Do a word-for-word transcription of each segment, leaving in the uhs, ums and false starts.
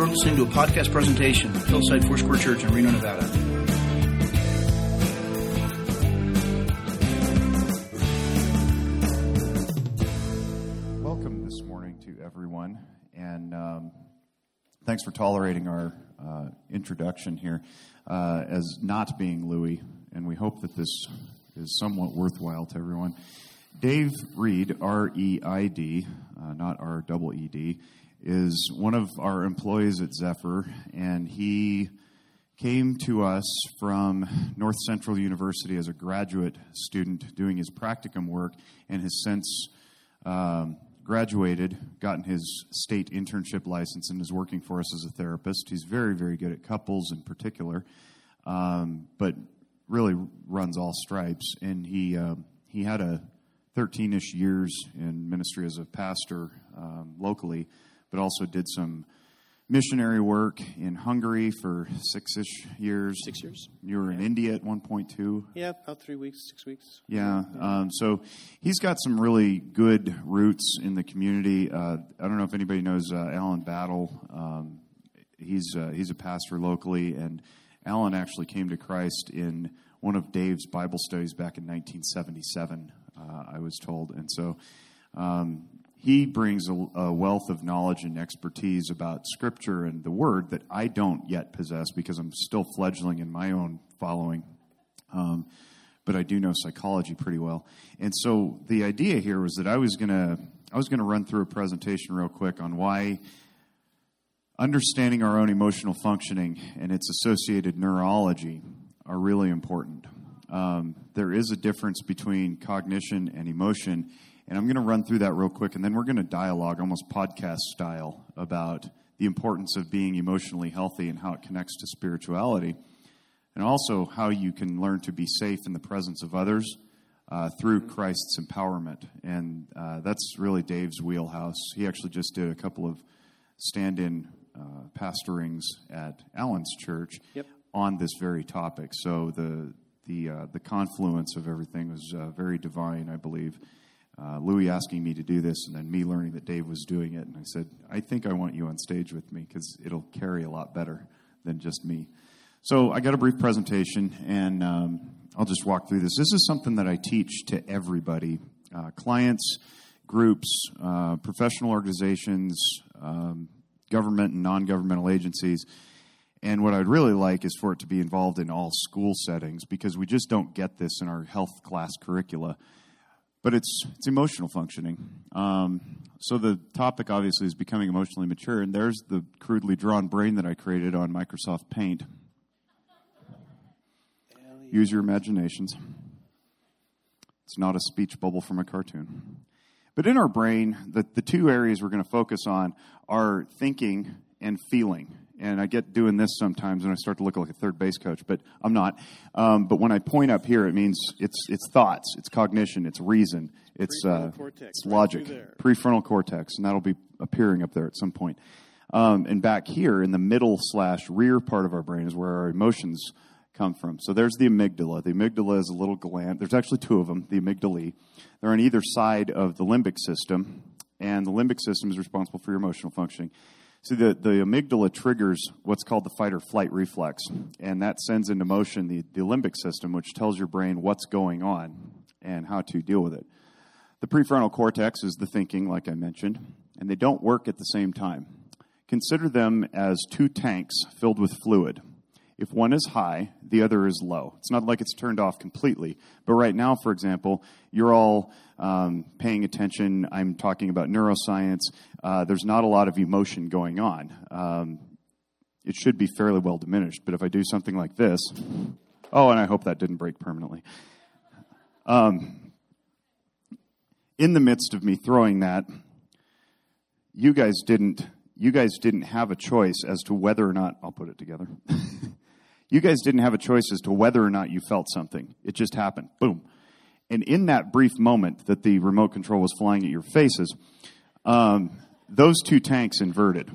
are listening to a podcast presentation of Hillside Foursquare Church in Reno, Nevada. Welcome this morning to everyone, and um, thanks for tolerating our uh, introduction here uh, as not being Louis, and we hope that this is somewhat worthwhile to everyone. Dave Reed, R E I D, uh, not R double E D, is one of our employees at Zephyr, and he came to us from North Central University as a graduate student doing his practicum work, and has since um, graduated, gotten his state internship license, and is working for us as a therapist. He's very, very good at couples in particular, um, but really runs all stripes. And he uh, he had a thirteen-ish years in ministry as a pastor um, locally, but also did some missionary work in Hungary for six-ish years. Six years. You were yeah. in India at one point, too. Yeah, about three weeks, six weeks. Yeah, um, so he's got some really good roots in the community. Uh, I don't know if anybody knows uh, Alan Battle. Um, he's uh, he's a pastor locally, and Alan actually came to Christ in one of Dave's Bible studies back in nineteen seventy-seven, uh, I was told. And so um, he brings a, a wealth of knowledge and expertise about Scripture and the Word that I don't yet possess because I'm still fledgling in my own following. Um, but I do know psychology pretty well. And so the idea here was that I was going to I was going to run through a presentation real quick on why understanding our own emotional functioning and its associated neurology are really important. Um, there is a difference between cognition and emotion, and I'm going to run through that real quick, and then we're going to dialogue almost podcast style about the importance of being emotionally healthy and how it connects to spirituality, and also how you can learn to be safe in the presence of others uh, through Christ's empowerment. And uh, that's really Dave's wheelhouse. He actually just did a couple of stand-in uh, pastorings at Alan's church. Yep. On this very topic. So the the uh, the confluence of everything was uh, very divine, I believe. Uh, Louis asking me to do this, and then me learning that Dave was doing it, and I said, I think I want you on stage with me because it'll carry a lot better than just me. So I got a brief presentation, and um, I'll just walk through this. This is something that I teach to everybody, uh, clients, groups, uh, professional organizations, um, government and non-governmental agencies. And what I'd really like is for it to be involved in all school settings, because we just don't get this in our health class curricula. But it's it's emotional functioning. Um, so the topic, obviously, is becoming emotionally mature. And there's the crudely drawn brain that I created on Microsoft Paint. Use your imaginations. It's not a speech bubble from a cartoon. But in our brain, the, the two areas we're going to focus on are thinking and feeling. And I get doing this sometimes when I start to look like a third base coach, but I'm not. Um, but when I point up here, it means it's it's thoughts, it's cognition, it's reason, it's uh, it's logic, prefrontal cortex, and that'll be appearing up there at some point. Um, and back here in the middle slash rear part of our brain is where our emotions come from. So there's the amygdala. The amygdala is a little gland. There's actually two of them, the amygdalae. They're on either side of the limbic system, and the limbic system is responsible for your emotional functioning. So the, the amygdala triggers what's called the fight or flight reflex, and that sends into motion the, the limbic system, which tells your brain what's going on and how to deal with it. The prefrontal cortex is the thinking, like I mentioned, and they don't work at the same time. Consider them as two tanks filled with fluid. If one is high, the other is low. It's not like it's turned off completely. But right now, for example, you're all um, paying attention. I'm talking about neuroscience. Uh, there's not a lot of emotion going on. Um, it should be fairly well diminished. But if I do something like this, oh, and I hope that didn't break permanently. Um, in the midst of me throwing that, you guys didn't. You guys didn't have a choice as to whether or not I'll put it together. You guys didn't have a choice as to whether or not you felt something. It just happened. Boom. And in that brief moment that the remote control was flying at your faces, um, those two tanks inverted.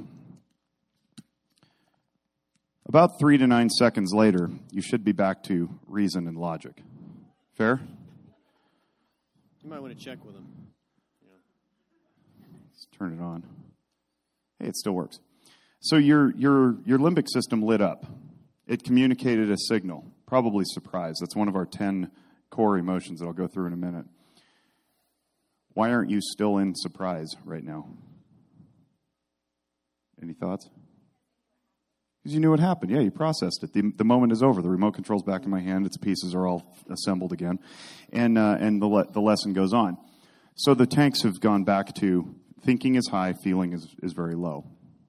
About three to nine seconds later, you should be back to reason and logic. Fair? You might want to check with them. Yeah. Let's turn it on. Hey, it still works. So your your your limbic system lit up. It communicated a signal, probably surprise. That's one of our ten core emotions that I'll go through in a minute. Why aren't you still in surprise right now? Any thoughts? Because you knew what happened. Yeah, you processed it. The, the moment is over. The remote control's back in my hand. Its pieces are all assembled again. And uh, and the le- the lesson goes on. So the tanks have gone back to thinking is high, feeling is, is very low.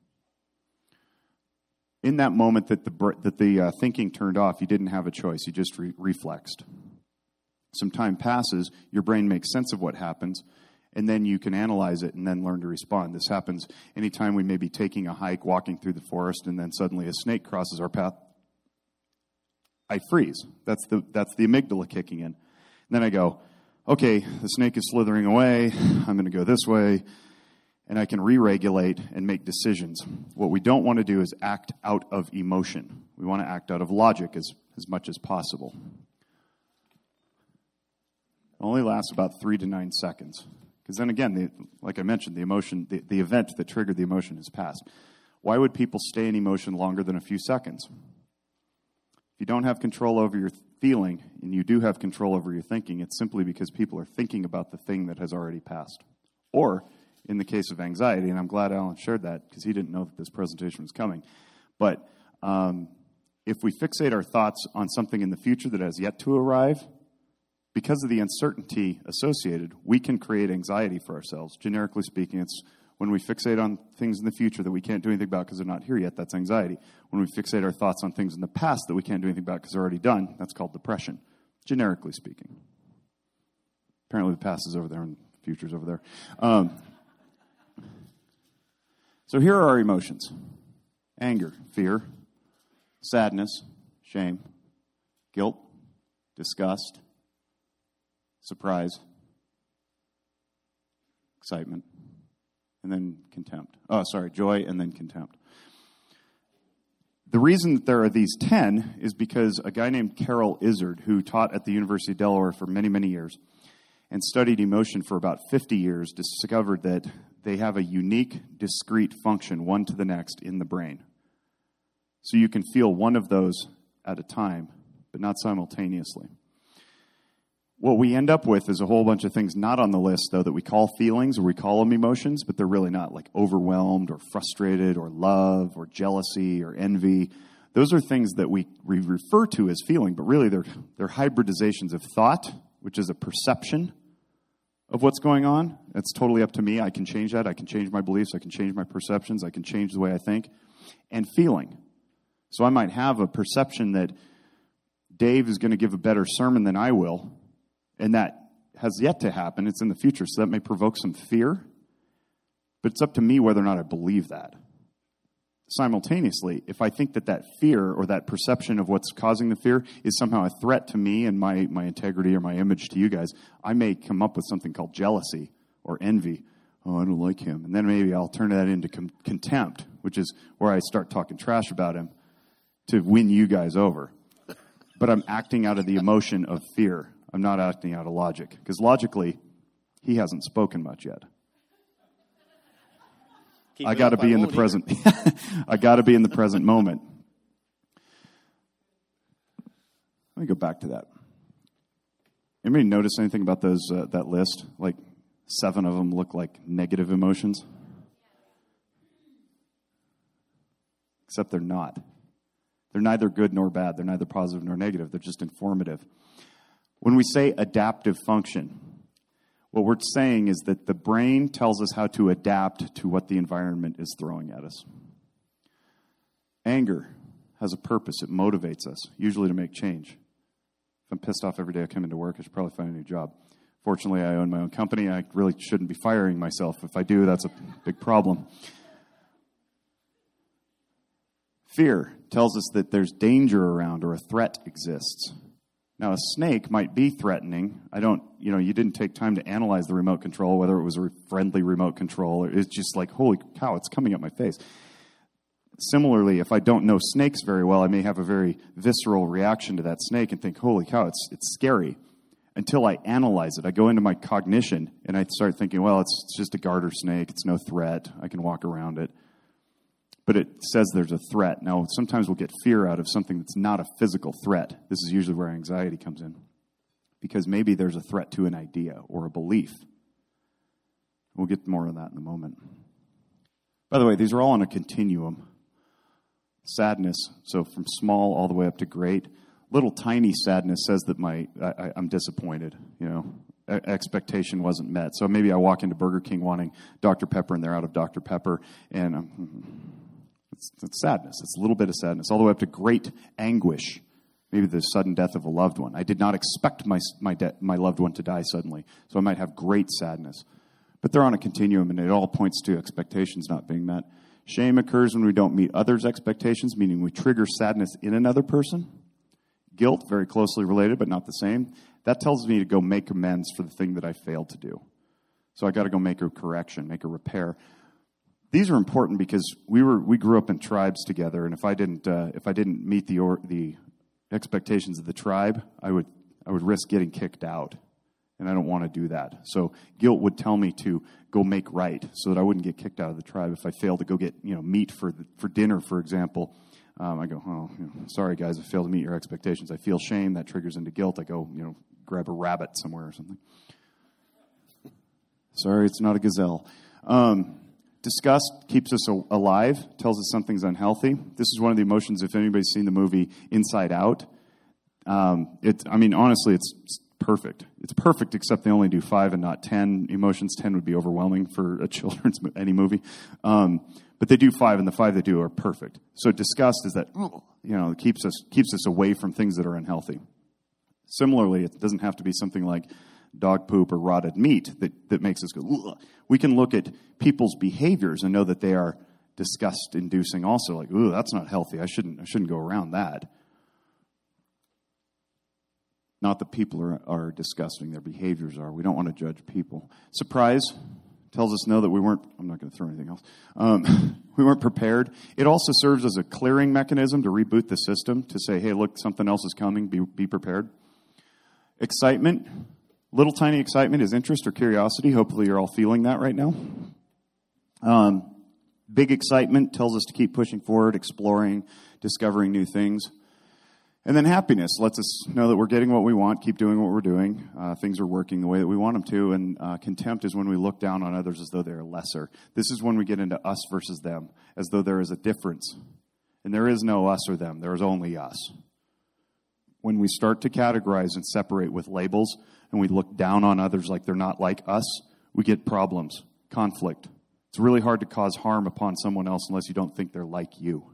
In that moment that the that the uh, thinking turned off, you didn't have a choice. You just re- reflexed. Some time passes, your brain makes sense of what happens, and then you can analyze it and then learn to respond. This happens anytime we may be taking a hike, walking through the forest, and then suddenly a snake crosses our path. I freeze. That's the that's the amygdala kicking in. And then I go, okay, the snake is slithering away. I'm going to go this way. And I can re-regulate and make decisions. What we don't want to do is act out of emotion. We want to act out of logic as, as much as possible. It only lasts about three to nine seconds. Because then again, the, like I mentioned, the emotion, the, the event that triggered the emotion has passed. Why would people stay in emotion longer than a few seconds? If you don't have control over your feeling, and you do have control over your thinking, it's simply because people are thinking about the thing that has already passed. Or, in the case of anxiety, and I'm glad Alan shared that, because he didn't know that this presentation was coming, but um, if we fixate our thoughts on something in the future that has yet to arrive, because of the uncertainty associated, we can create anxiety for ourselves. Generically speaking, it's when we fixate on things in the future that we can't do anything about because they're not here yet, that's anxiety. When we fixate our thoughts on things in the past that we can't do anything about because they're already done, that's called depression, generically speaking. Apparently the past is over there and the future's over there. Um, so here are our emotions. Anger, fear, sadness, shame, guilt, disgust, surprise, excitement, and then contempt. Oh, sorry, joy and then contempt. The reason that there are these ten is because a guy named Carol Izzard, who taught at the University of Delaware for many, many years and studied emotion for about fifty years, discovered that they have a unique, discrete function, one to the next, in the brain. So you can feel one of those at a time, but not simultaneously. What we end up with is a whole bunch of things not on the list, though, that we call feelings or we call them emotions, but they're really not, like overwhelmed or frustrated or love or jealousy or envy. Those are things that we, we refer to as feeling, but really they're, they're hybridizations of thought, which is a perception of what's going on. It's totally up to me. I can change that. I can change my beliefs. I can change my perceptions. I can change the way I think. And feeling. So I might have a perception that Dave is going to give a better sermon than I will, and that has yet to happen. It's in the future, so that may provoke some fear. But it's up to me whether or not I believe that. Simultaneously, if I think that that fear or that perception of what's causing the fear is somehow a threat to me and my, my integrity or my image to you guys, I may come up with something called jealousy or envy. Oh, I don't like him. And then maybe I'll turn that into com- contempt, which is where I start talking trash about him to win you guys over. But I'm acting out of the emotion of fear. I'm not acting out of logic. Because logically, he hasn't spoken much yet. Keep I got to be in the present. I got to be in the present moment. Let me go back to that. Anybody notice anything about those uh, that list? Like seven of them look like negative emotions. Except they're not. They're neither good nor bad. They're neither positive nor negative. They're just informative. When we say adaptive function, what we're saying is that the brain tells us how to adapt to what the environment is throwing at us. Anger has a purpose. It motivates us, usually to make change. If I'm pissed off every day I come into work, I should probably find a new job. Fortunately, I own my own company. I really shouldn't be firing myself. If I do, that's a big problem. Fear tells us that there's danger around or a threat exists. Now, a snake might be threatening. I don't, you know, you didn't take time to analyze the remote control, whether it was a friendly remote control. Or it's just like, holy cow, it's coming at my face. Similarly, if I don't know snakes very well, I may have a very visceral reaction to that snake and think, holy cow, it's it's scary. Until I analyze it, I go into my cognition and I start thinking, well, it's, it's just a garter snake. It's no threat. I can walk around it. but it says there's a threat. Now, sometimes we'll get fear out of something that's not a physical threat. This is usually where anxiety comes in, because maybe there's a threat to an idea or a belief. We'll get more of that in a moment. By the way, these are all on a continuum. Sadness, so from small all the way up to great. Little tiny sadness says that my I, I'm disappointed, you know. Expectation wasn't met. So maybe I walk into Burger King wanting Doctor Pepper and they're out of Doctor Pepper, and um, it's, it's sadness. It's a little bit of sadness, all the way up to great anguish. Maybe the sudden death of a loved one. I did not expect my my de- my loved one to die suddenly, so I might have great sadness. But they're on a continuum, and it all points to expectations not being met. Shame occurs when we don't meet others' expectations, meaning we trigger sadness in another person. Guilt, very closely related, but not the same. That tells me to go make amends for the thing that I failed to do. So I got to go make a correction, make a repair. These are important because we were we grew up in tribes together, and if I didn't uh, if I didn't meet the or, the expectations of the tribe, I would I would risk getting kicked out, and I don't want to do that. So guilt would tell me to go make right, so that I wouldn't get kicked out of the tribe. If I failed to go get you know meat for the, for dinner, for example. Um, I go, oh, you know, sorry, guys, I failed to meet your expectations. I feel shame. That triggers into guilt. I go, you know, grab a rabbit somewhere or something. Sorry, it's not a gazelle. Um, disgust keeps us a- alive, tells us something's unhealthy. This is one of the emotions, if anybody's seen the movie Inside Out. Um, it, I mean, honestly, it's, it's perfect. It's perfect, except they only do five and not ten emotions. Ten would be overwhelming for a children's any movie. Um, But they do five, and the five they do are perfect. So disgust is that, you know, it keeps us keeps us away from things that are unhealthy. Similarly, it doesn't have to be something like dog poop or rotted meat that, that makes us go, ugh. We can look at people's behaviors and know that they are disgust-inducing also. Like, ooh, that's not healthy. I shouldn't I shouldn't go around that. Not that people are, are disgusting. Their behaviors are. We don't want to judge people. Surprise tells us no that we weren't, I'm not going to throw anything else, um, we weren't prepared. It also serves as a clearing mechanism to reboot the system, to say, hey, look, something else is coming, be, be prepared. Excitement, little tiny excitement is interest or curiosity. Hopefully you're all feeling that right now. Um, big excitement tells us to keep pushing forward, exploring, discovering new things. And then happiness lets us know that we're getting what we want, keep doing what we're doing. Uh, things are working the way that we want them to. And uh, contempt is when we look down on others as though they're lesser. This is when we get into us versus them, as though there is a difference. And there is no us or them. There is only us. When we start to categorize and separate with labels, and we look down on others like they're not like us, we get problems, conflict. It's really hard to cause harm upon someone else unless you don't think they're like you.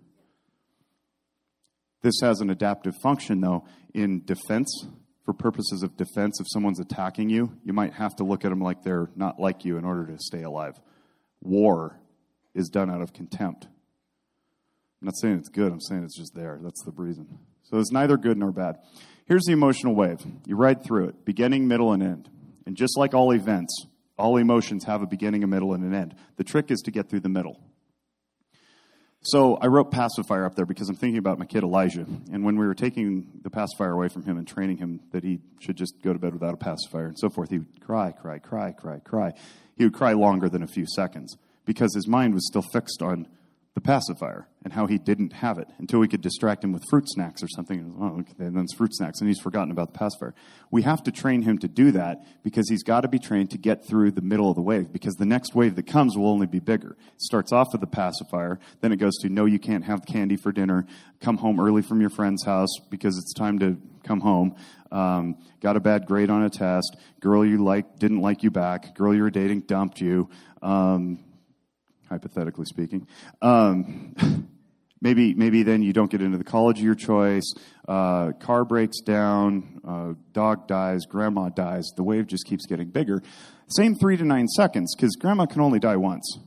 This has an adaptive function, though, in defense. For purposes of defense, if someone's attacking you, you might have to look at them like they're not like you in order to stay alive. War is done out of contempt. I'm not saying it's good. I'm saying it's just there. That's the reason. So it's neither good nor bad. Here's the emotional wave. You ride through it, beginning, middle, and end. And just like all events, all emotions have a beginning, a middle, and an end. The trick is to get through the middle. So I wrote pacifier up there because I'm thinking about my kid Elijah. And when we were taking the pacifier away from him and training him that he should just go to bed without a pacifier and so forth, he would cry, cry, cry, cry, cry. He would cry longer than a few seconds because his mind was still fixed on the pacifier and how he didn't have it until we could distract him with fruit snacks or something. And, oh, okay, and then it's fruit snacks, and he's forgotten about the pacifier. We have to train him to do that because he's got to be trained to get through the middle of the wave, because the next wave that comes will only be bigger. It starts off with the pacifier, then it goes to, no, you can't have candy for dinner, come home early from your friend's house because it's time to come home, um, got a bad grade on a test, girl you like didn't like you back, girl you were dating dumped you, um, hypothetically speaking. Um, maybe maybe then you don't get into the college of your choice, uh, car breaks down, uh, dog dies, grandma dies. The wave just keeps getting bigger. Same three to nine seconds, because grandma can only die once.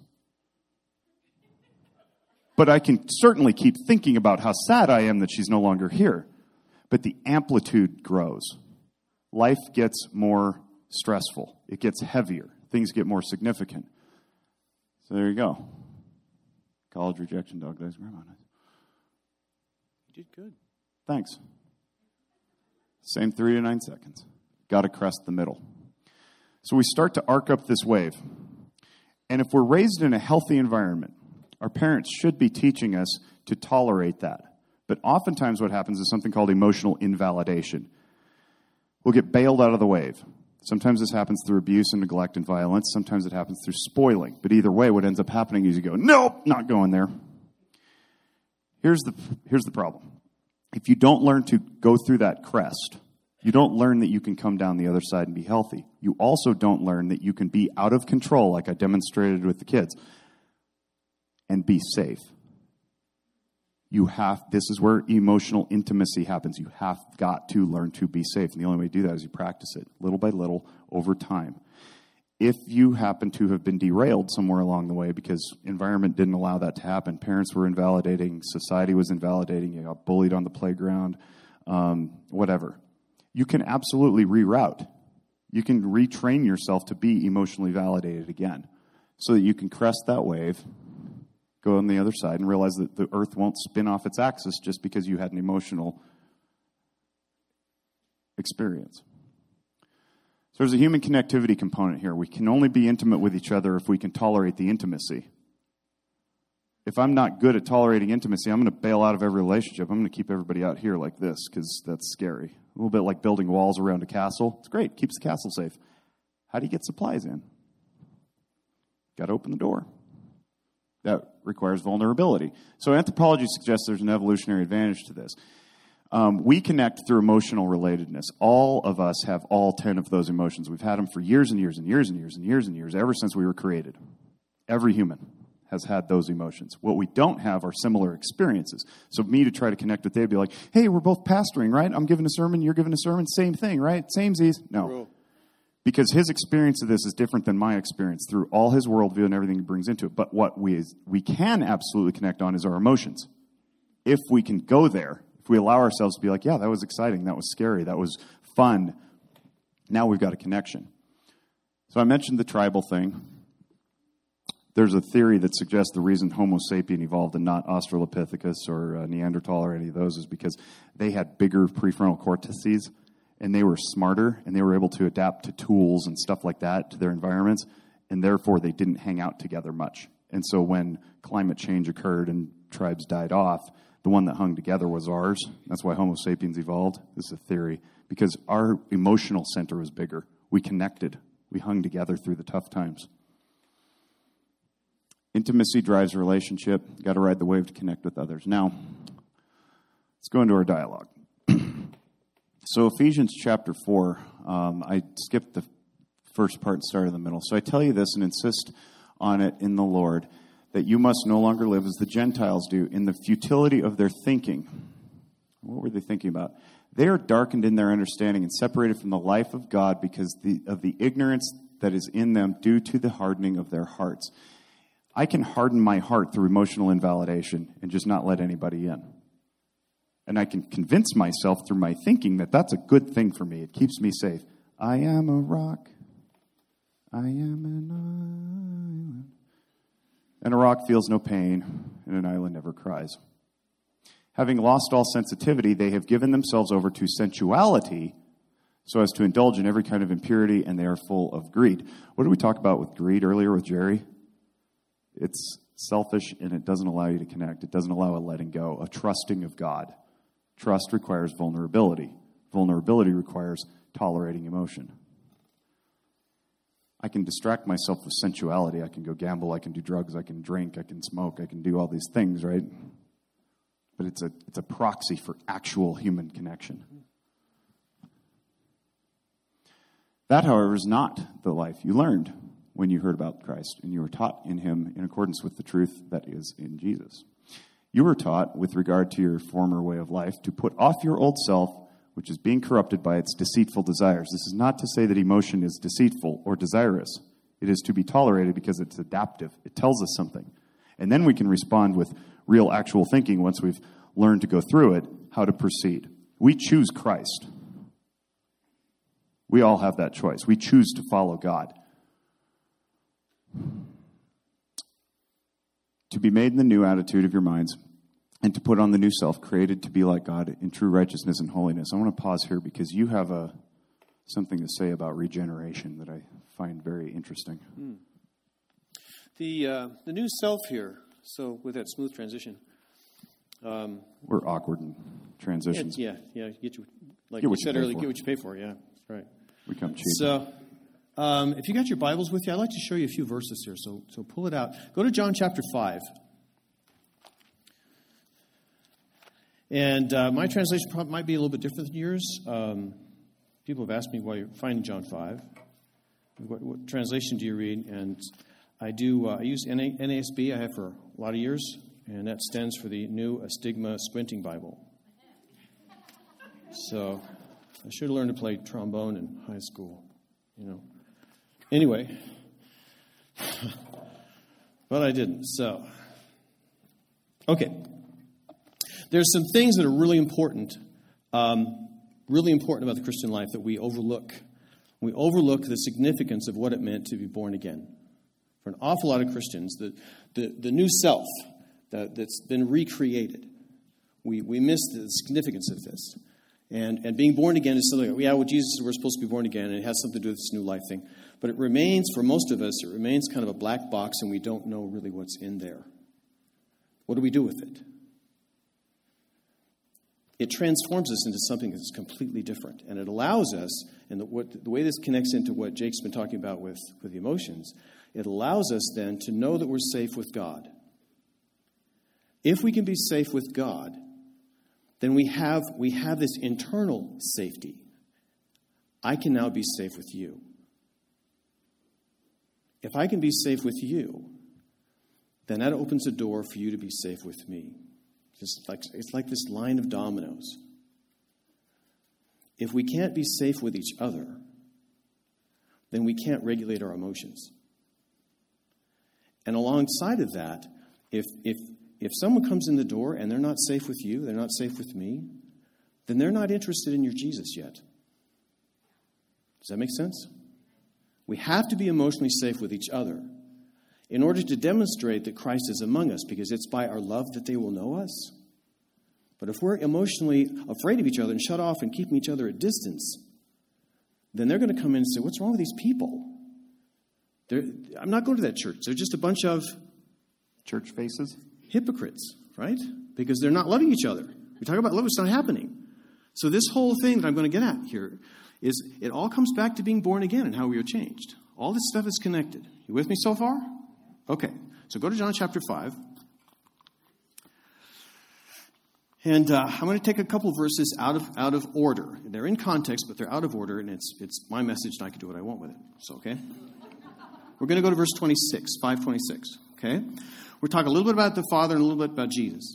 But I can certainly keep thinking about how sad I am that she's no longer here. But the amplitude grows. Life gets more stressful. It gets heavier. Things get more significant. So there you go. College rejection, dog dies, grandma dies. You did good. Thanks. Same three to nine seconds. Got to crest the middle. So we start to arc up this wave. And if we're raised in a healthy environment, Our parents should be teaching us to tolerate that. But oftentimes what happens is something called emotional invalidation. We'll get bailed out of the wave. Sometimes this happens through abuse and neglect and violence. Sometimes it happens through spoiling. But either way, what ends up happening is you go, nope, not going there. Here's the, here's the problem. If you don't learn to go through that crest, you don't learn that you can come down the other side and be healthy. You also don't learn that you can be out of control, like I demonstrated with the kids, and be safe. You have, this is where emotional intimacy happens. You have got to learn to be safe. And the only way to do that is you practice it little by little over time. If you happen to have been derailed somewhere along the way because environment didn't allow that to happen, parents were invalidating, society was invalidating, you got bullied on the playground, um, whatever, you can absolutely reroute. You can retrain yourself to be emotionally validated again so that you can crest that wave, go on the other side, and realize that the earth won't spin off its axis just because you had an emotional experience. So there's a human connectivity component here. We can only be intimate with each other if we can tolerate the intimacy. If I'm not good at tolerating intimacy, I'm going to bail out of every relationship. I'm going to keep everybody out here like this because that's scary. A little bit like building walls around a castle. It's great. Keeps the castle safe. How do you get supplies in? Got to open the door. That requires vulnerability. So anthropology suggests there's an evolutionary advantage to this. Um, we connect through emotional relatedness. All of us have all ten of those emotions. We've had them for years and years and years and years and years and years, ever since we were created. Every human has had those emotions. What we don't have are similar experiences. So me to try to connect with Dave, be like, hey, we're both pastoring, right? I'm giving a sermon, you're giving a sermon, same thing, right? Samesies. No. Bro. Because his experience of this is different than my experience through all his worldview and everything he brings into it. But what we we can absolutely connect on is our emotions. If we can go there, if we allow ourselves to be like, yeah, that was exciting, that was scary, that was fun, now we've got a connection. So I mentioned the tribal thing. There's a theory that suggests the reason Homo sapien evolved and not Australopithecus or uh, Neanderthal or any of those is because they had bigger prefrontal cortices, and they were smarter, and they were able to adapt to tools and stuff like that to their environments, and therefore they didn't hang out together much. And so when climate change occurred and tribes died off, the one that hung together was ours. That's why Homo sapiens evolved. This is a theory. Because our emotional center was bigger. We connected. We hung together through the tough times. Intimacy drives a relationship. You've got to ride the wave to connect with others. Now, let's go into our dialogue. So Ephesians chapter four, um, I skipped the first part and started in the middle. So I tell you this and insist on it in the Lord, that you must no longer live as the Gentiles do, in the futility of their thinking. What were they thinking about? They are darkened in their understanding and separated from the life of God because the, of the ignorance that is in them due to the hardening of their hearts. I can harden my heart through emotional invalidation and just not let anybody in. And I can convince myself through my thinking that that's a good thing for me. It keeps me safe. I am a rock. I am an island. And a rock feels no pain, and an island never cries. Having lost all sensitivity, they have given themselves over to sensuality so as to indulge in every kind of impurity, and they are full of greed. What did we talk about with greed earlier with Jerry? It's selfish, and it doesn't allow you to connect. It doesn't allow a letting go, a trusting of God. Trust requires vulnerability. Vulnerability requires tolerating emotion. I can distract myself with sensuality. I can go gamble. I can do drugs. I can drink. I can smoke. I can do all these things, right? But it's a it's a proxy for actual human connection. That, however, is not the life you learned when you heard about Christ and you were taught in him in accordance with the truth that is in Jesus. You were taught, with regard to your former way of life, to put off your old self, which is being corrupted by its deceitful desires. This is not to say that emotion is deceitful or desirous. It is to be tolerated because it's adaptive. It tells us something. And then we can respond with real, actual thinking once we've learned to go through it, how to proceed. We choose Christ. We all have that choice. We choose to follow God. To be made in the new attitude of your minds, and to put on the new self, created to be like God in true righteousness and holiness. I want to pause here because you have a something to say about regeneration that I find very interesting. Hmm. The uh, the new self here So with that smooth transition, um, We're awkward in transitions. yeah, yeah, get you like Get you what you said pay earlier, for. get what you pay for. Yeah, that's right. We come cheap. So, um, if you got your Bibles with you, I'd like to show you a few verses here. So, so pull it out. Go to John chapter five. And uh, my translation probably might be a little bit different than yours. Um, people have asked me why you're finding John five. What, what translation do you read? And I do. Uh, I use N A S B. I have for a lot of years, and that stands for the New Astigma Squinting Bible. So I should have learned to play trombone in high school, you know. Anyway, but I didn't. So, okay. There's some things that are really important, um, really important about the Christian life that we overlook. We overlook the significance of what it meant to be born again. For an awful lot of Christians, the, the, the new self that, that's been recreated, we, we miss the significance of this. And, and being born again is something, yeah, well, Jesus, we're supposed to be born again, and it has something to do with this new life thing. But it remains, for most of us, it remains kind of a black box, and we don't know really what's in there. What do we do with it? It transforms us into something that's completely different. And it allows us, and the, what, the way this connects into what Jake's been talking about with, with the emotions, it allows us then to know that we're safe with God. If we can be safe with God, then we have we have this internal safety. I can now be safe with you. If I can be safe with you, then that opens a door for you to be safe with me. Just like it's like this line of dominoes. If we can't be safe with each other, then we can't regulate our emotions. And alongside of that, if if If someone comes in the door and they're not safe with you, they're not safe with me, then they're not interested in your Jesus yet. Does that make sense? We have to be emotionally safe with each other in order to demonstrate that Christ is among us, because it's by our love that they will know us. But if we're emotionally afraid of each other and shut off and keeping each other at distance, then they're going to come in and say, what's wrong with these people? They're, I'm not going to that church. They're just a bunch of Church faces? hypocrites, right? Because they're not loving each other. We talk about love, it's not happening. So this whole thing that I'm going to get at here is it all comes back to being born again and how we are changed. All this stuff is connected. You with me so far? Okay. So go to John chapter five. And uh, I'm going to take a couple verses out of out of order. They're in context, but they're out of order, and it's it's my message, and I can do what I want with it. So, okay? We're going to go to verse twenty-six, five twenty-six, okay? We're talking a little bit about the Father and a little bit about Jesus.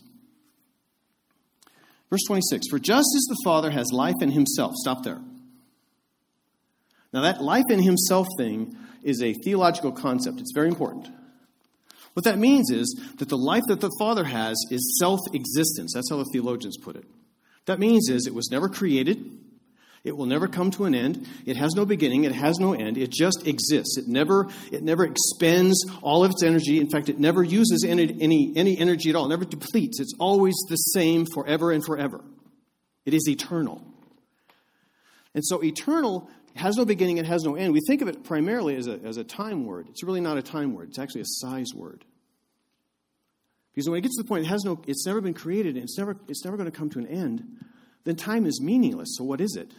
Verse twenty-six, for just as the Father has life in himself. Stop there. Now that life in himself thing is a theological concept. It's very important. What that means is that the life that the Father has is self-existence. That's how the theologians put it. That means is it was never created. It will never come to an end. It has no beginning. It has no end. It just exists. It never it never expends all of its energy. In fact, it never uses any, any, any energy at all. It never depletes. It's always the same forever and forever. It is eternal. And so eternal has no beginning. It has no end. We think of it primarily as a, as a time word. It's really not a time word. It's actually a size word. Because when it gets to the point it has no, it's never been created and it's never, it's never going to come to an end, then time is meaningless. So what is it?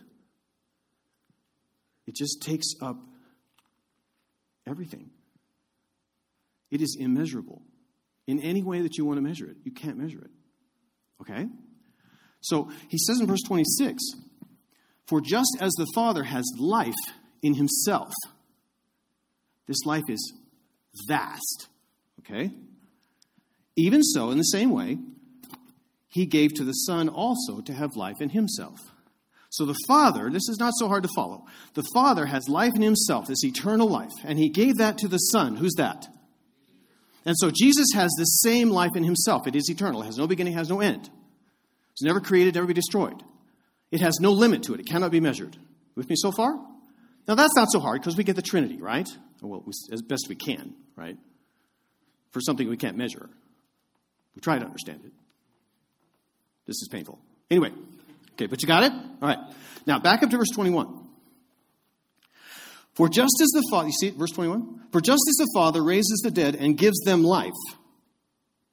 It just takes up everything. It is immeasurable. In any way that you want to measure it, you can't measure it. Okay? So he says in verse twenty-six, for just as the Father has life in himself, this life is vast. Okay? Even so, in the same way, he gave to the Son also to have life in himself. So the Father, this is not so hard to follow. The Father has life in himself, this eternal life, and he gave that to the Son. Who's that? And so Jesus has the same life in himself. It is eternal. It has no beginning, has no end. It's never created, never be destroyed. It has no limit to it. It cannot be measured. With me so far? Now that's not so hard because we get the Trinity, right? Well, as best we can, right? For something we can't measure. We try to understand it. This is painful. Anyway. Okay, but you got it? All right. Now, back up to verse twenty-one. For just as the Father, you see it, verse twenty-one? For just as the Father raises the dead and gives them life.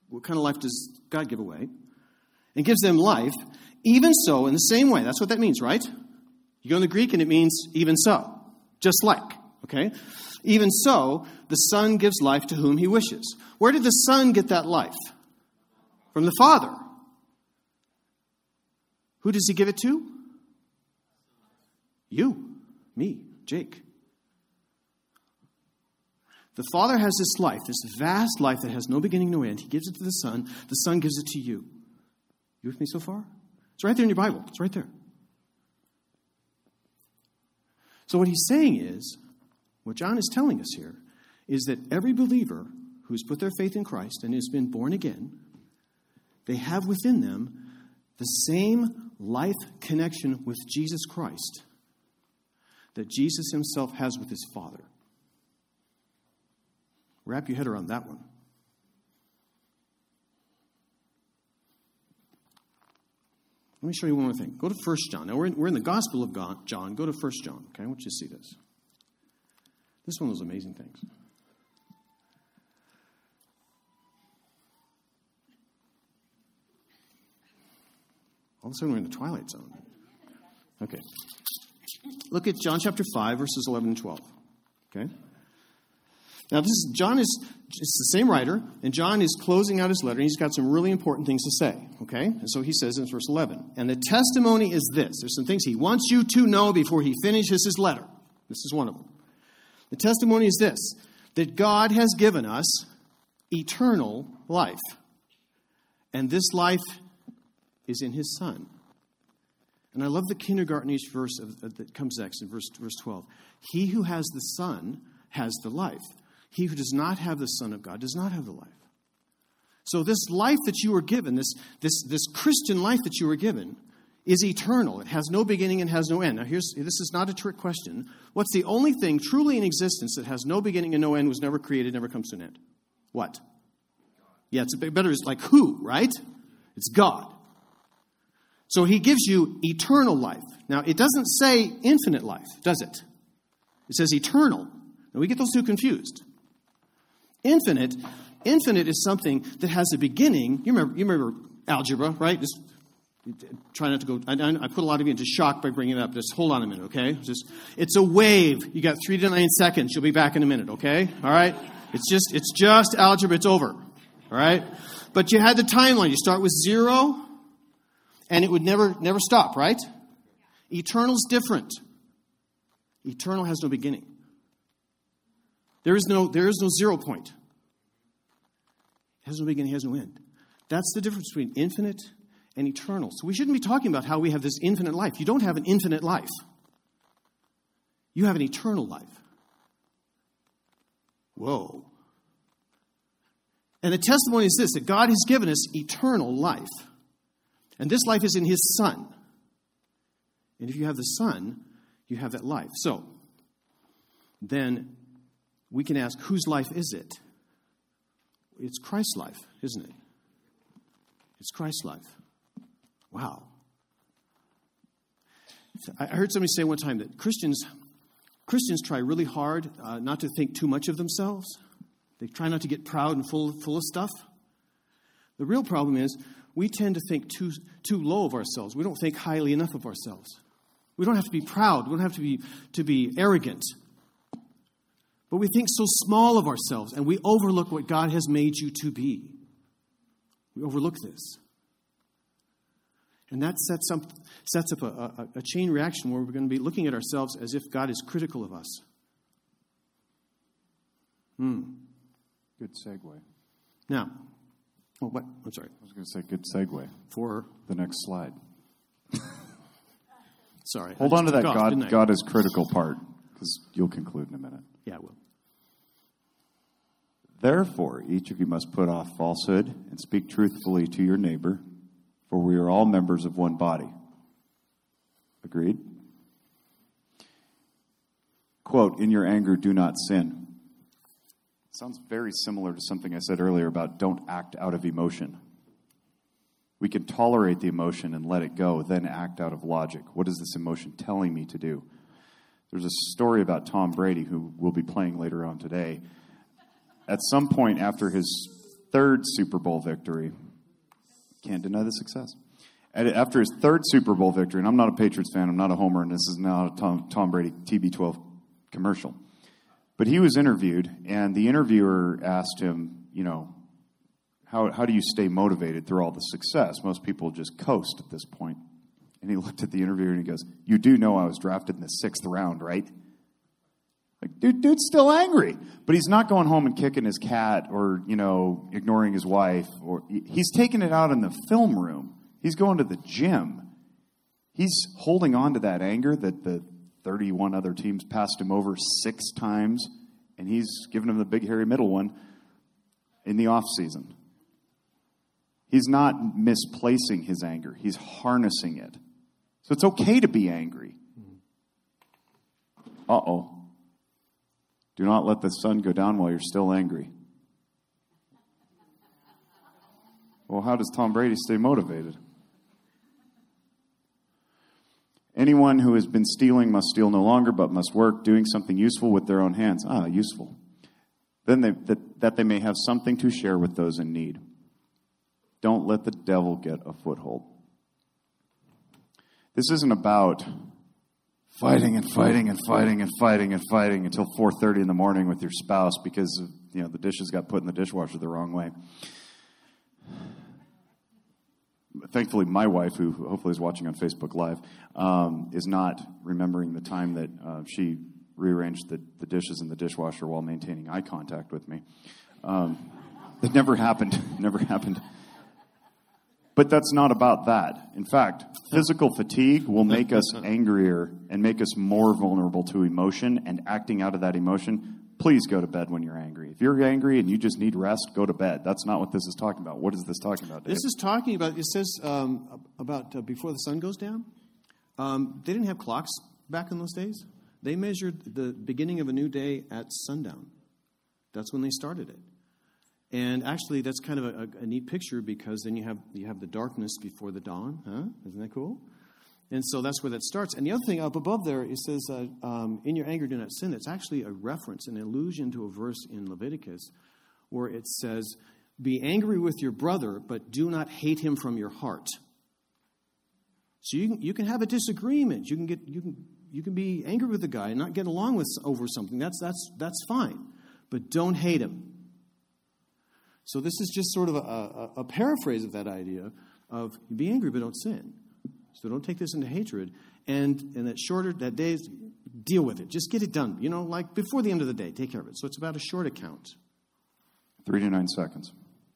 What kind of life does God give away? And gives them life. Even so, in the same way. That's what that means, right? You go in the Greek and it means even so. Just like, okay? Even so, the Son gives life to whom he wishes. Where did the Son get that life? From the Father. Who does he give it to? You, me, Jake. The Father has this life, this vast life that has no beginning, no end. He gives it to the Son. The Son gives it to you. You with me so far? It's right there in your Bible. It's right there. So what he's saying is, what John is telling us here, is that every believer who's put their faith in Christ and has been born again, they have within them the same life connection with Jesus Christ that Jesus himself has with his Father. Wrap your head around that one. Let me show you one more thing. Go to First John. Now, we're in, we're in the Gospel of John. Go to First John. Okay, I want you to see this. This is one of those amazing things. All of a sudden, we're in the Twilight Zone. Okay. Look at John chapter five, verses eleven and twelve. Okay? Now, this is John is it's the same writer, and John is closing out his letter, and he's got some really important things to say. Okay? And so he says in verse eleven, and the testimony is this. There's some things he wants you to know before he finishes his letter. This is one of them. The testimony is this, that God has given us eternal life. And this life is in his Son. And I love the kindergartenish verse of, of, that comes next in verse, verse twelve. He who has the Son has the life. He who does not have the Son of God does not have the life. So this life that you were given, this, this, this Christian life that you were given, is eternal. It has no beginning and has no end. Now, here's this is not a trick question. What's the only thing truly in existence that has no beginning and no end, was never created, never comes to an end? What? Yeah, it's a bit better. It's like who, right? It's God. So he gives you eternal life. Now, it doesn't say infinite life, does it? It says eternal. Now, we get those two confused. Infinite, infinite is something that has a beginning. You remember, you remember algebra, right? Just try not to go. I, I put a lot of you into shock by bringing it up. Just hold on a minute, okay? Just, it's a wave. You got three to nine seconds. You'll be back in a minute, okay? All right. It's just, it's just algebra. It's over. All right. But you had the timeline. You start with zero, and it would never, never stop, right? Eternal's different. Eternal has no beginning. There is no, there is no zero point. It has no beginning, it has no end. That's the difference between infinite and eternal. So we shouldn't be talking about how we have this infinite life. You don't have an infinite life. You have an eternal life. Whoa. And the testimony is this, that God has given us eternal life. And this life is in his Son. And if you have the Son, you have that life. So, then we can ask, whose life is it? It's Christ's life, isn't it? It's Christ's life. Wow. I heard somebody say one time that Christians Christians try really hard uh, not to think too much of themselves. They try not to get proud and full, full of stuff. The real problem is we tend to think too, too low of ourselves. We don't think highly enough of ourselves. We don't have to be proud. We don't have to be, to be arrogant. But we think so small of ourselves, and we overlook what God has made you to be. We overlook this. And that sets up, sets up a, a, a chain reaction where we're going to be looking at ourselves as if God is critical of us. Hmm. Good segue. Now, oh, what? I'm sorry. I was going to say good segue. For the next slide. Sorry. Hold on to that off, God, God is critical part, because you'll conclude in a minute. Yeah, I will. Therefore, each of you must put off falsehood and speak truthfully to your neighbor, for we are all members of one body. Agreed? Quote, in your anger, do not sin. Sounds very similar to something I said earlier about don't act out of emotion. We can tolerate the emotion and let it go, then act out of logic. What is this emotion telling me to do? There's a story about Tom Brady, who we'll be playing later on today. At some point after his third Super Bowl victory, can't deny the success. And after his third Super Bowl victory, and I'm not a Patriots fan, I'm not a homer, and this is not a Tom, Tom Brady T B twelve commercial. But he was interviewed, and the interviewer asked him, you know, how, how do you stay motivated through all the success? Most people just coast at this point. And he looked at the interviewer and he goes, you do know I was drafted in the sixth round, right? Like, dude, dude's still angry. But he's not going home and kicking his cat or, you know, ignoring his wife. Or he's taking it out in the film room. He's going to the gym. He's holding on to that anger that the thirty-one other teams passed him over six times, and he's giving him the big hairy middle one in the off season. He's not misplacing his anger. He's harnessing it. So it's okay to be angry. Uh-oh. Do not let the sun go down while you're still angry. Well, how does Tom Brady stay motivated? Anyone who has been stealing must steal no longer, but must work, doing something useful with their own hands. Ah, useful. Then they, that, that they may have something to share with those in need. Don't let the devil get a foothold. This isn't about fighting and fighting and fighting and fighting and fighting until four thirty in the morning with your spouse because, you know, the dishes got put in the dishwasher the wrong way. Thankfully, my wife, who hopefully is watching on Facebook Live, um, is not remembering the time that uh, she rearranged the, the dishes in the dishwasher while maintaining eye contact with me. Um, it never happened. Never happened. But that's not about that. In fact, physical fatigue will make us angrier and make us more vulnerable to emotion and acting out of that emotion. Please go to bed when you're angry. If you're angry and you just need rest, go to bed. That's not what this is talking about. What is this talking about, Dave? This is talking about, it says um, about uh, before the sun goes down. Um, they didn't have clocks back in those days. They measured the beginning of a new day at sundown. That's when they started it. And actually, that's kind of a, a neat picture because then you have you have the darkness before the dawn. Huh? Isn't that cool? And so that's where that starts. And the other thing up above there, it says, uh, um, in your anger, do not sin. It's actually a reference, an allusion to a verse in Leviticus where it says, be angry with your brother, but do not hate him from your heart. So you can, you can have a disagreement. You can get you can you can be angry with the guy and not get along with over something. That's that's that's fine. But don't hate him. So this is just sort of a, a, a paraphrase of that idea of be angry but don't sin. So don't take this into hatred. And and that shorter, that day, deal with it. Just get it done. You know, like before the end of the day, take care of it. So it's about a short account. Three to nine seconds.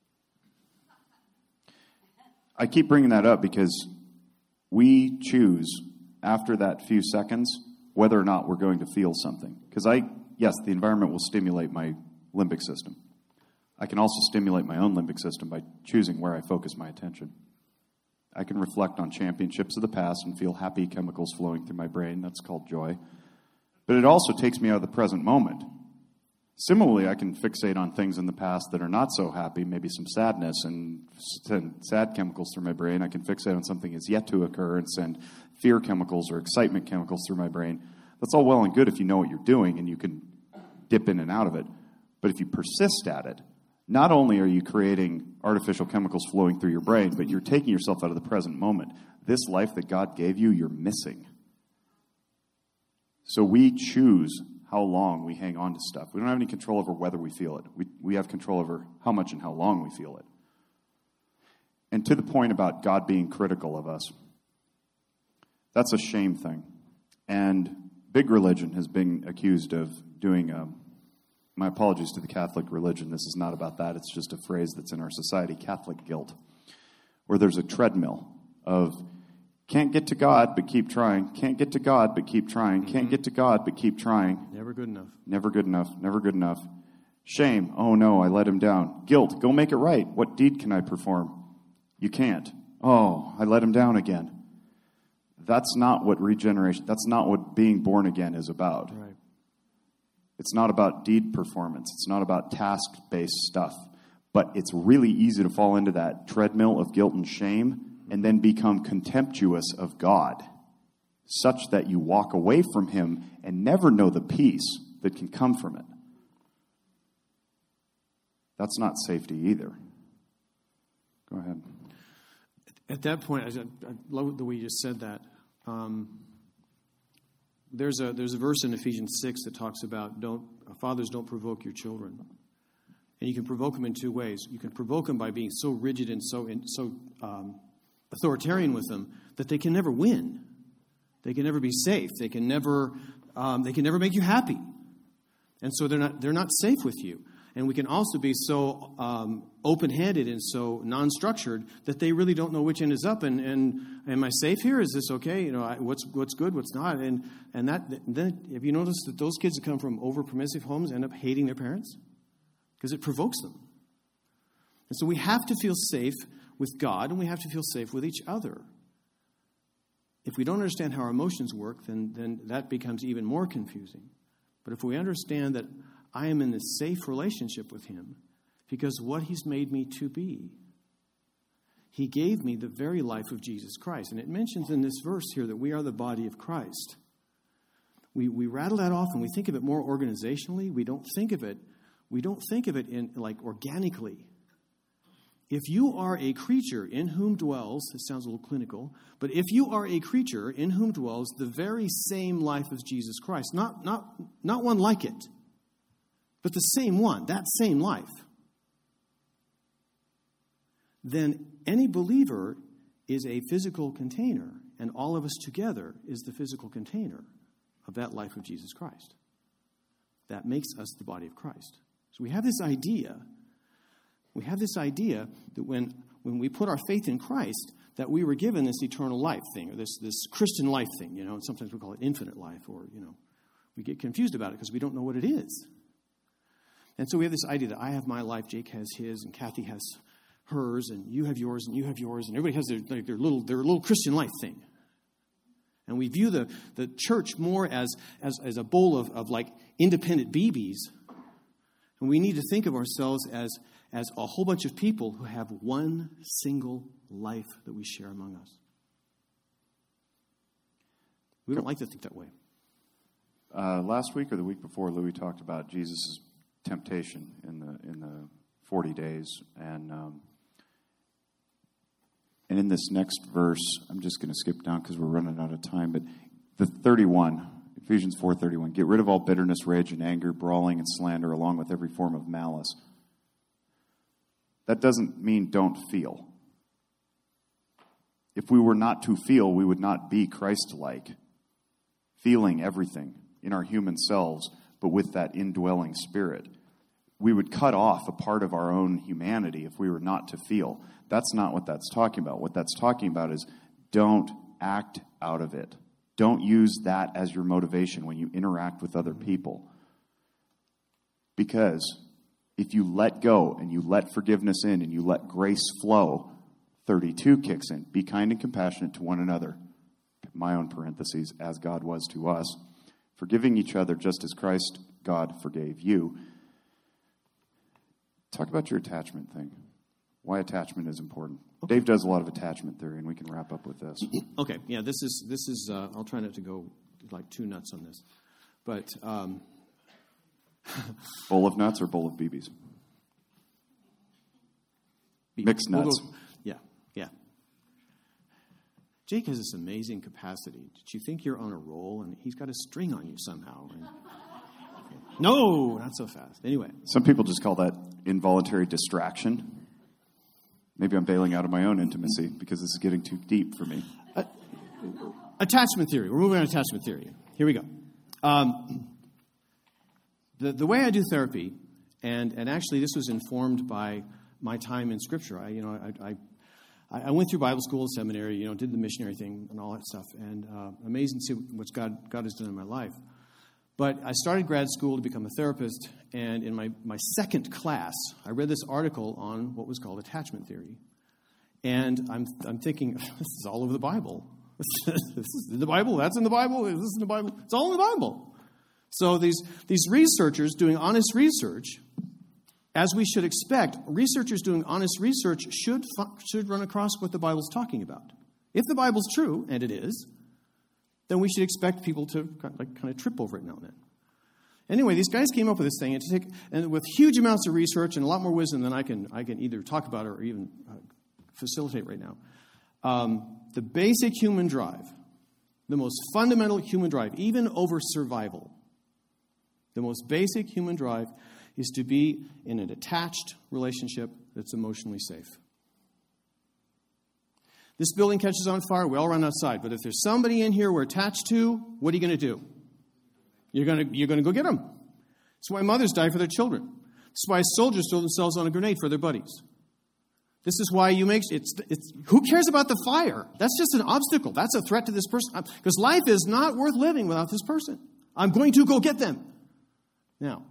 I keep bringing that up because we choose after that few seconds whether or not we're going to feel something. Because I, yes, the environment will stimulate my limbic system. I can also stimulate my own limbic system by choosing where I focus my attention. I can reflect on championships of the past and feel happy chemicals flowing through my brain. That's called joy. But it also takes me out of the present moment. Similarly, I can fixate on things in the past that are not so happy, maybe some sadness, and send sad chemicals through my brain. I can fixate on something that's yet to occur and send fear chemicals or excitement chemicals through my brain. That's all well and good if you know what you're doing and you can dip in and out of it. But if you persist at it, not only are you creating artificial chemicals flowing through your brain, but you're taking yourself out of the present moment. This life that God gave you, you're missing. So we choose how long we hang on to stuff. We don't have any control over whether we feel it. We, we have control over how much and how long we feel it. And to the point about God being critical of us, that's a shame thing. And big religion has been accused of doing a My apologies to the Catholic religion. This is not about that. It's just a phrase that's in our society, Catholic guilt, where there's a treadmill of can't get to God, but keep trying. Can't get to God, but keep trying. Can't Mm-hmm. get to God, but keep trying. Never good enough. Never good enough. Never good enough. Shame. Oh, no, I let him down. Guilt. Go make it right. What deed can I perform? You can't. Oh, I let him down again. That's not what regeneration, that's not what being born again is about. Right. It's not about deed performance. It's not about task-based stuff. But it's really easy to fall into that treadmill of guilt and shame and then become contemptuous of God, such that you walk away from him and never know the peace that can come from it. That's not safety either. ahead. At that point, I, I love the way you just said that. Um, there's a there's a verse in Ephesians six that talks about don't fathers don't provoke your children, and you can provoke them in two ways. You can provoke them by being so rigid and so and so um, authoritarian with them that they can never win, they can never be safe, they can never um, they can never make you happy, and so they're not they're not safe with you. And we can also be so um, open-handed and so non-structured that they really don't know which end is up. And, and am I safe here? Is this okay? You know, I, what's what's good? What's not? And and that then have you noticed that those kids that come from over-permissive homes end up hating their parents because it provokes them. And so we have to feel safe with God, and we have to feel safe with each other. If we don't understand how our emotions work, then then that becomes even more confusing. But if we understand that I am in this safe relationship with him because what he's made me to be. He gave me the very life of Jesus Christ. And it mentions in this verse here that we are the body of Christ. We we rattle that off and we think of it more organizationally. We don't think of it, we don't think of it in like organically. If you are a creature in whom dwells, this sounds a little clinical, but if you are a creature in whom dwells the very same life as Jesus Christ, not not not one like it, but the same one, that same life, then any believer is a physical container, and all of us together is the physical container of that life of Jesus Christ. That makes us the body of Christ. So we have this idea, we have this idea that when, when we put our faith in Christ, that we were given this eternal life thing, or this, this Christian life thing, you know, and sometimes we call it infinite life, or, you know, we get confused about it because we don't know what it is. And so we have this idea that I have my life, Jake has his, and Kathy has hers, and you have yours, and you have yours, and everybody has their, like, their little their little Christian life thing. And we view the, the church more as, as, as a bowl of, of like independent B Bs. And we need to think of ourselves as, as a whole bunch of people who have one single life that we share among us. We don't like to think that way. Uh, last week or the week before, Louis talked about Jesus' temptation in the in the forty days, and um, and in this next verse, I'm just going to skip down because we're running out of time. But the thirty-one, Ephesians four thirty-one, get rid of all bitterness, rage, and anger, brawling, and slander, along with every form of malice. That doesn't mean don't feel. If we were not to feel, we would not be Christ-like, feeling everything in our human selves, but with that indwelling spirit. We would cut off a part of our own humanity if we were not to feel. That's not what that's talking about. What that's talking about is don't act out of it. Don't use that as your motivation when you interact with other people. Because if you let go and you let forgiveness in and you let grace flow, thirty-two kicks in. Be kind and compassionate to one another. My own parentheses, as God was to us. Forgiving each other just as Christ, God, forgave you. Talk about your attachment thing. Why attachment is important. Okay. Dave does a lot of attachment theory, and we can wrap up with this. Okay, yeah, this is, this is. Uh, I'll try not to go like too nuts on this. But... Um, bowl of nuts or bowl of B Bs? Mixed nuts. We'll go, yeah, yeah. Jake has this amazing capacity. Did you think you're on a roll and he's got a string on you somehow? And, no, not so fast. Anyway. Some people just call that involuntary distraction. Maybe I'm bailing out of my own intimacy because this is getting too deep for me. Uh, attachment theory. We're moving on to attachment theory. Here we go. Um, the, the way I do therapy, and, and actually this was informed by my time in Scripture. I, you know, I, I, I went through Bible school and seminary, you know, did the missionary thing and all that stuff, and uh, amazing to see what God, God has done in my life. But I started grad school to become a therapist, and in my, my second class, I read this article on what was called attachment theory. And I'm I'm thinking, this is all over the Bible. This is in the Bible, that's in the Bible, this is in the Bible. It's all in the Bible. So these, these researchers doing honest research, as we should expect, researchers doing honest research should should run across what the Bible's talking about. If the Bible's true, and it is, then we should expect people to kind of, like, kind of trip over it now and then. Anyway, these guys came up with this thing, and, to take, and with huge amounts of research and a lot more wisdom than I can I can either talk about or even uh, facilitate right now. Um, the basic human drive, the most fundamental human drive, even over survival, the most basic human drive is to be in an attached relationship that's emotionally safe. This building catches on fire, we all run outside. But if there's somebody in here we're attached to, what are you going to do? You're going to, you're going to go get them. That's why mothers die for their children. That's why soldiers throw themselves on a grenade for their buddies. This is why you make, it's, it's, who cares about the fire? That's just an obstacle. That's a threat to this person. Because life is not worth living without this person. I'm going to go get them. Now,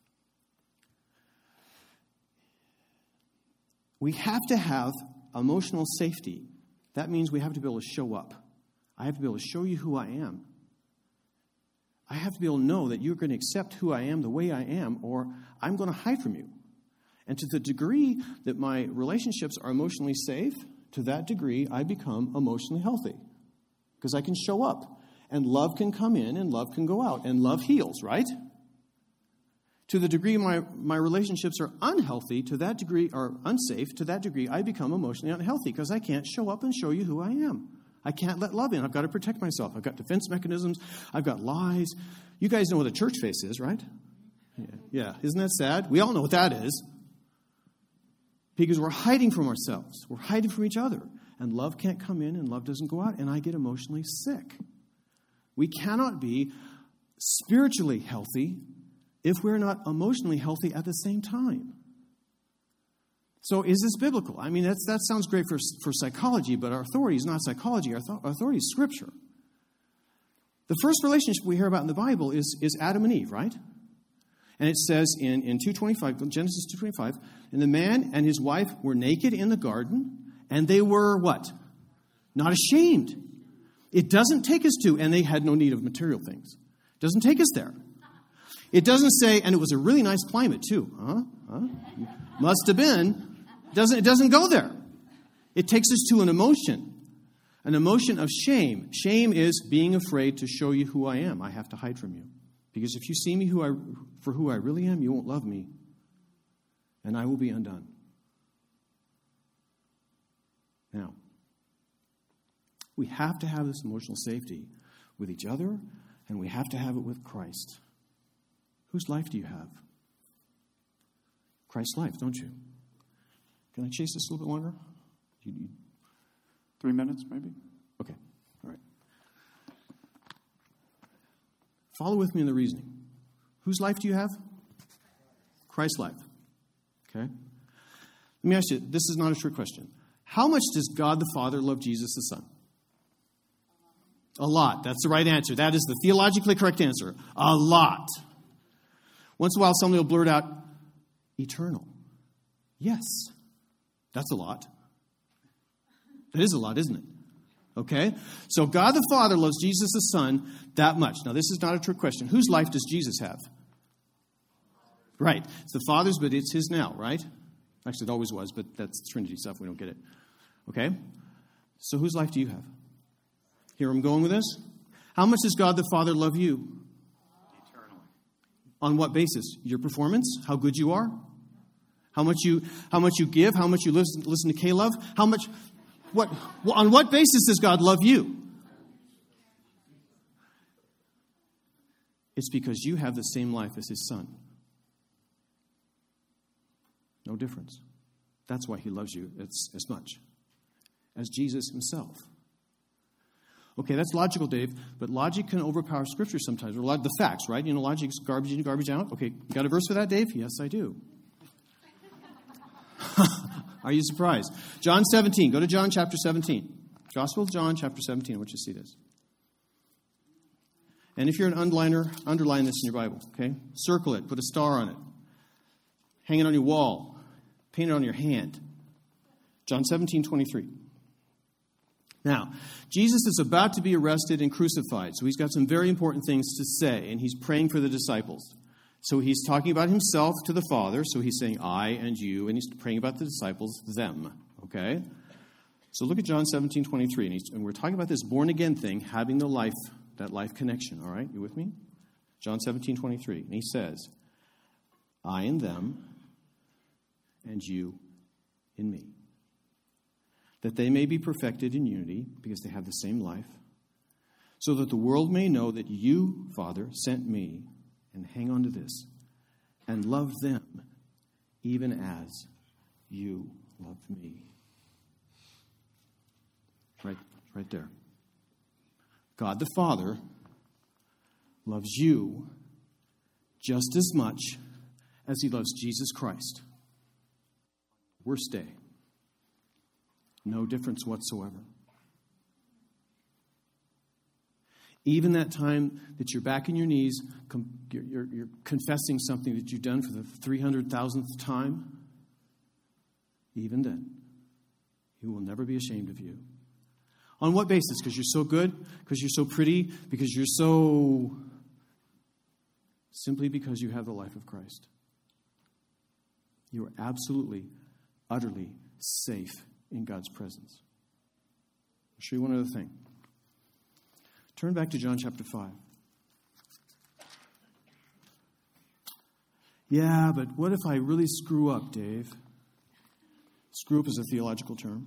we have to have emotional safety. That means we have to be able to show up. I have to be able to show you who I am. I have to be able to know that you're going to accept who I am the way I am, or I'm going to hide from you. And to the degree that my relationships are emotionally safe, to that degree I become emotionally healthy. Because I can show up, and love can come in, and love can go out, and love heals, right? To the degree my, my relationships are unhealthy, to that degree, or unsafe, to that degree, I become emotionally unhealthy because I can't show up and show you who I am. I can't let love in. I've got to protect myself. I've got defense mechanisms. I've got lies. You guys know what a church face is, right? Yeah. yeah. Isn't that sad? We all know what that is. Because we're hiding from ourselves. We're hiding from each other. And love can't come in and love doesn't go out, and I get emotionally sick. We cannot be spiritually healthy if we're not emotionally healthy at the same time. So is this biblical? I mean, that's, that sounds great for, for psychology, but our authority is not psychology. Our, th- our authority is Scripture. The first relationship we hear about in the Bible is, is Adam and Eve, right? And it says in, in two twenty-five, Genesis two twenty-five, and the man and his wife were naked in the garden, and they were what? Not ashamed. It doesn't take us to, and they had no need of material things. It doesn't take us there. It doesn't say, and it was a really nice climate too. Huh? Huh? Must have been. It doesn't, it doesn't go there. It takes us to an emotion. An emotion of shame. Shame is being afraid to show you who I am. I have to hide from you. Because if you see me who I, for who I really am, you won't love me. And I will be undone. Now, we have to have this emotional safety with each other, and we have to have it with Christ. Whose life do you have? Christ's life, don't you? Can I chase this a little bit longer? You, you... Three minutes, maybe? Okay, all right. Follow with me in the reasoning. Whose life do you have? Christ's life. Okay? Let me ask you, this is not a trick question. How much does God the Father love Jesus the Son? A lot. That's the right answer. That is the theologically correct answer. A lot. Once in a while, somebody will blurt out, eternal. Yes. That's a lot. That is a lot, isn't it? Okay? So God the Father loves Jesus the Son that much. Now, this is not a trick question. Whose life does Jesus have? Right. It's the Father's, but it's his now, right? Actually, it always was, but that's Trinity stuff. We don't get it. Okay? So whose life do you have? Here I'm going with this. How much does God the Father love you? Eternally. On what basis? Your performance? How good you are? How much you how much you give? How much you listen, listen to K-Love? How much... What, on what basis does God love you? It's because you have the same life as his Son. No difference. That's why he loves you as, as much as Jesus himself. Okay, that's logical, Dave, but logic can overpower Scripture sometimes. Or the facts, right? You know, logic's garbage in, garbage out. Okay, got a verse for that, Dave? Yes, I do. Are you surprised? John seventeen. Go to John chapter seventeen. Gospel of John chapter seventeen. I want you to see this. And if you're an underliner, underline this in your Bible, okay? Circle it. Put a star on it. Hang it on your wall. Paint it on your hand. John seventeen twenty-three. Now, Jesus is about to be arrested and crucified, so he's got some very important things to say, and he's praying for the disciples. So he's talking about himself to the Father. So he's saying, I and you. And he's praying about the disciples, them. Okay? So look at John seventeen twenty-three. And, he's, and we're talking about this born-again thing, having the life, that life connection. All right? You with me? John seventeen twenty-three. And he says, I in them, and you in me. that they may be perfected in unity, because they have the same life, so that the world may know that you, Father, sent me, and hang on to this, and love them even as you loved me. Right, right there. God the Father loves you just as much as he loves Jesus Christ. Worst day. No difference whatsoever. Even that time that you're back on your knees, you're, you're, you're confessing something that you've done for the three hundred thousandth time, even then, he will never be ashamed of you. On what basis? Because you're so good? Because you're so pretty? Because you're so... Simply because you have the life of Christ. You are absolutely, utterly safe in God's presence. I'll show you one other thing. Turn back to John chapter five. Yeah, but what if I really screw up, Dave? Screw up is a theological term.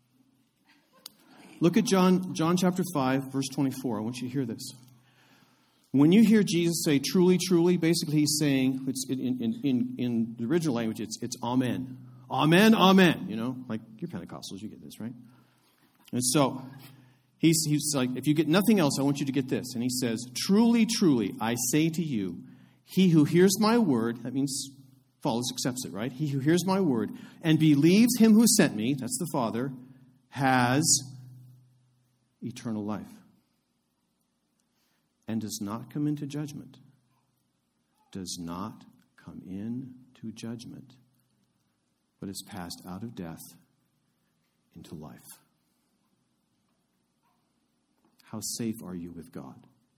Look at John, John chapter five, verse twenty-four. I want you to hear this. When you hear Jesus say truly, truly, basically he's saying, it's in, in, in, in the original language, it's, it's amen. Amen, amen. You know, like you're Pentecostals, you get this, right? And so he's, he's like, if you get nothing else, I want you to get this. And he says, truly, truly, I say to you, he who hears my word, that means follows, accepts it, right? He who hears my word and believes him who sent me, that's the Father, has eternal life. And does not come into judgment. Does not come into judgment, but is passed out of death into life. How safe are you with God?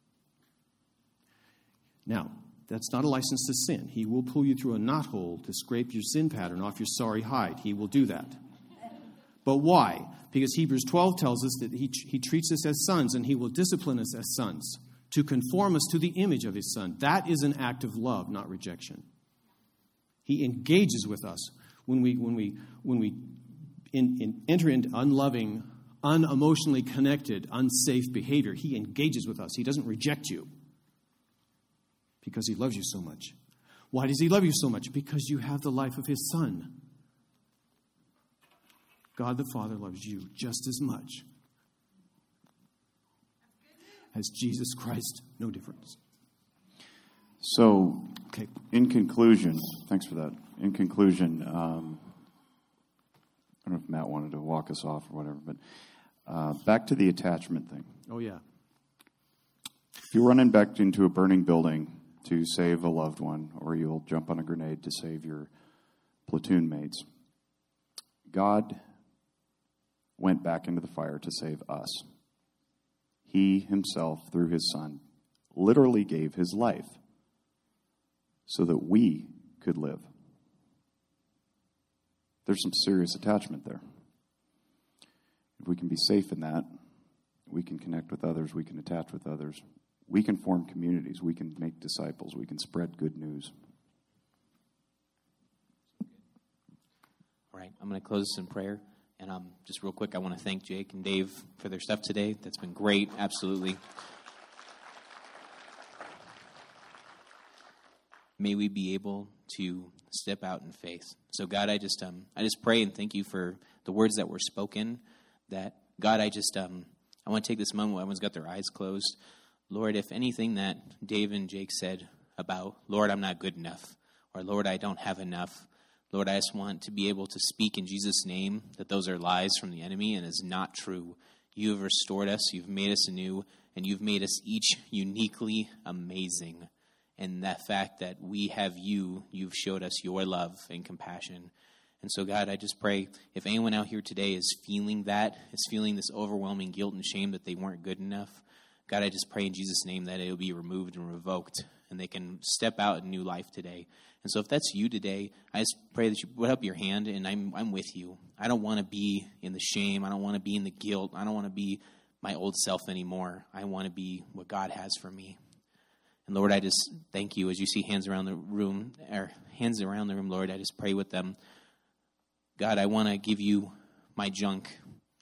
Now, that's not a license to sin. He will pull you through a knothole to scrape your sin pattern off your sorry hide. He will do that. But why? Because Hebrews twelve tells us that he, he treats us as sons, and he will discipline us as sons, to conform us to the image of his Son. That is an act of love, not rejection. He engages with us when we when we when we in, in enter into unloving, unemotionally connected, unsafe behavior. He engages with us. He doesn't reject you because he loves you so much. Why does he love you so much? Because you have the life of his Son. God the Father loves you just as much as Jesus Christ, no difference. So, okay. In conclusion, thanks for that. In conclusion, um, I don't know if Matt wanted to walk us off or whatever, but uh, back to the attachment thing. Oh, yeah. If you're running back into a burning building to save a loved one, or you'll jump on a grenade to save your platoon mates, God went back into the fire to save us. He himself, through his Son, literally gave his life so that we could live. There's some serious attachment there. If we can be safe in that, we can connect with others, we can attach with others, we can form communities, we can make disciples, we can spread good news. All right, I'm going to close this in prayer. And um, just real quick, I want to thank Jake and Dave for their stuff today. That's been great, absolutely. May we be able to step out in faith. So God, I just um, I just pray and thank you for the words that were spoken. That God, I just um, I want to take this moment when everyone's got their eyes closed. Lord, if anything that Dave and Jake said about, Lord, I'm not good enough, or Lord, I don't have enough, Lord, I just want to be able to speak in Jesus' name that those are lies from the enemy and is not true. You have restored us, you've made us anew, and you've made us each uniquely amazing. And that fact that we have you, you've showed us your love and compassion. And so, God, I just pray if anyone out here today is feeling that, is feeling this overwhelming guilt and shame that they weren't good enough, God, I just pray in Jesus' name that it will be removed and revoked and they can step out in new life today. And so if that's you today, I just pray that you put up your hand, and I'm I'm with you. I don't want to be in the shame. I don't want to be in the guilt. I don't want to be my old self anymore. I want to be what God has for me. And Lord, I just thank you as you see hands around the room, or hands around the room, Lord, I just pray with them. God, I want to give you my junk.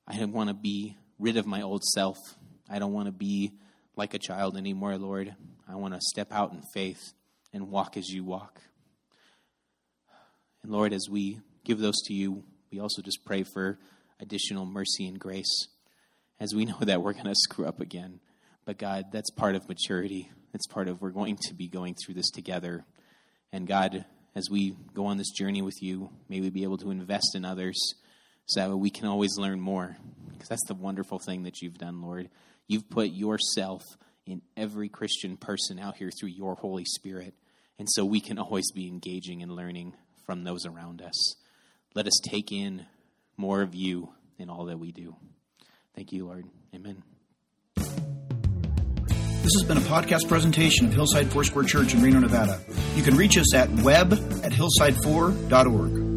I don't want to be rid of my old self. I don't want to be like a child anymore, Lord. I want to step out in faith and walk as you walk. And Lord, as we give those to you, we also just pray for additional mercy and grace, as we know that we're going to screw up again. But God, that's part of maturity. It's part of we're going to be going through this together. And God, as we go on this journey with you, may we be able to invest in others so that we can always learn more. Because that's the wonderful thing that you've done, Lord. You've put yourself in every Christian person out here through your Holy Spirit. And so we can always be engaging and learning from those around us. Let us take in more of you in all that we do. Thank you, Lord. Amen. This has been a podcast presentation of Hillside Foursquare Church in Reno, Nevada. You can reach us at web at hillside four dot org.